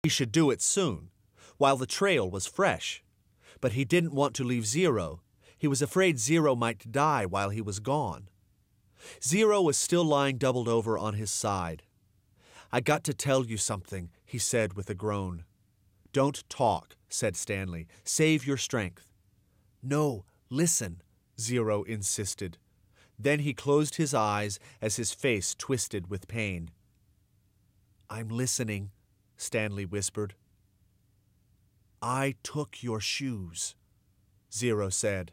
He should do it soon, while the trail was fresh. But he didn't want to leave Zero. He was afraid Zero might die while he was gone. Zero was still lying doubled over on his side. "I got to tell you something," he said with a groan. "Don't talk," said Stanley. "Save your strength." "No, listen," Zero insisted. Then he closed his eyes as his face twisted with pain. "I'm listening," Stanley whispered. "I took your shoes," Zero said.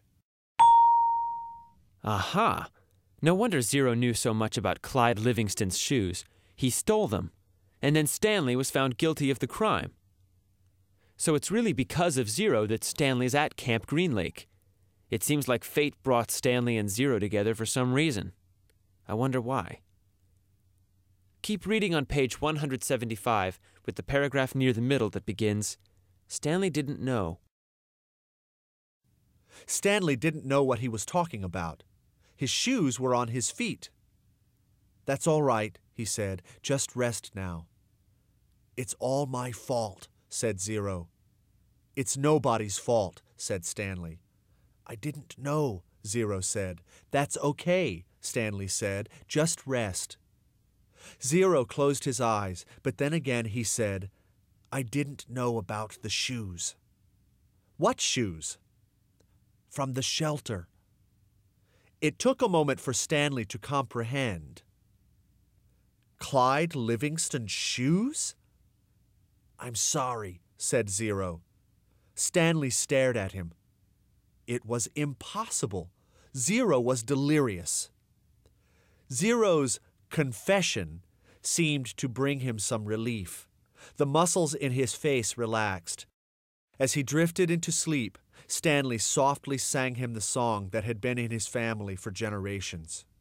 Aha! No wonder Zero knew so much about Clyde Livingston's shoes. He stole them, and then Stanley was found guilty of the crime. So it's really because of Zero that Stanley's at Camp Green Lake. It seems like fate brought Stanley and Zero together for some reason. I wonder why. Keep reading on page 175 with the paragraph near the middle that begins, "Stanley didn't know." Stanley didn't know what he was talking about. His shoes were on his feet. "That's all right," he said. "Just rest now." "It's all my fault," said Zero. "It's nobody's fault," said Stanley. "I didn't know," Zero said. "That's okay," Stanley said. "Just rest." Zero closed his eyes, but then again he said, "I didn't know about the shoes." "What shoes?" "From the shelter." It took a moment for Stanley to comprehend. Clyde Livingston's shoes? "I'm sorry," said Zero. Stanley stared at him. It was impossible. Zero was delirious. Zero's confession seemed to bring him some relief. The muscles in his face relaxed. As he drifted into sleep, Stanley softly sang him the song that had been in his family for generations.